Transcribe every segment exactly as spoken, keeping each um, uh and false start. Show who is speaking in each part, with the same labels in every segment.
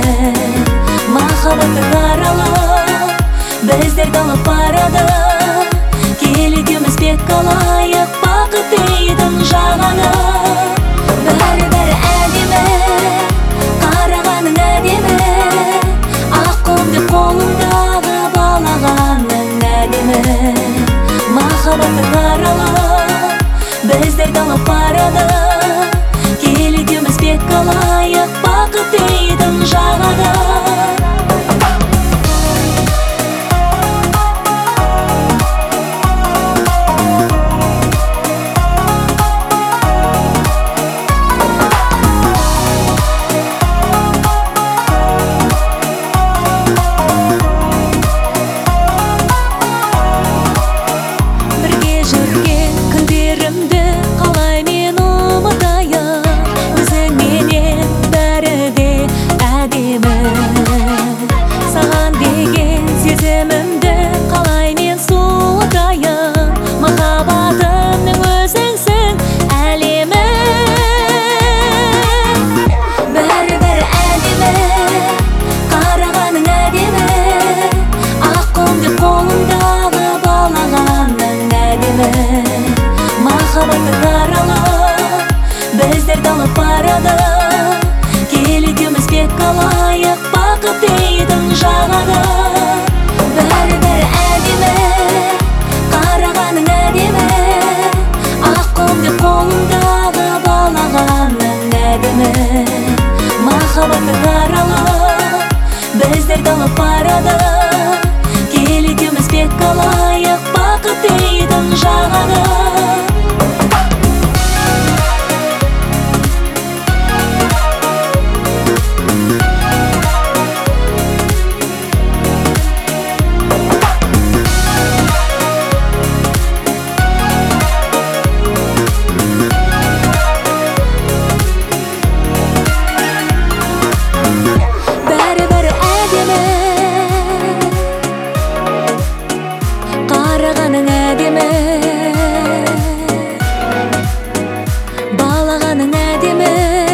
Speaker 1: Махаббаттың аралап біздерді алып барады. Келігіміз бек қалайық, бақыт дейдің жағаны. Бәрі-бәрі әдемі, қарағаның әдемі, ақ құмды қолыңдағы балағаның әдемі. Махаббаттың аралап біздерді алып барады. Келігіміз бек қалайық, бақыт дейдің жағаны. Махаббаттың аралап біздерді алып барады. Келігіміз бек қалайық, бақыт дейдің жағаны. Бәрі-бәрі әдемі, қарағаның әдемі, ақ құмды қолыңдағы балағаның әдемі. Махаббаттың аралап біздерді алып барады. Келігіміз бек қалайық, бақыт дейдің жағаны. Қарағаның әдемі, балағаның әдемі,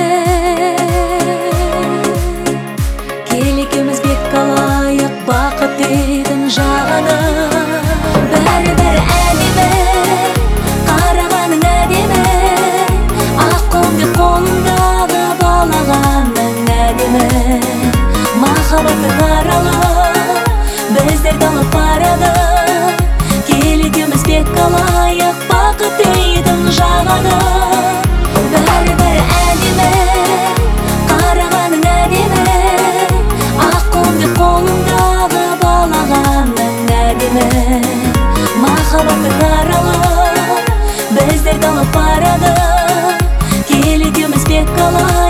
Speaker 1: келігіміз бек қалайық, бақыт дейдің жағаны. Бәрі-бәрі әдемі, қарағаның әдемі, ақ құмды қолыңдағы балағаның әдемі. Махаббаттың аралап біздерді алып барады. Келігіміз бек қалайық, бақыт дейдің жағаны. Бәрі-бәрі әдемі, қарағаның әдемі, ақ құмды қолыңдағы балағаның әдемі. Махаббаттың аралап біздерді алып барады. Келігіміз бек қалайық.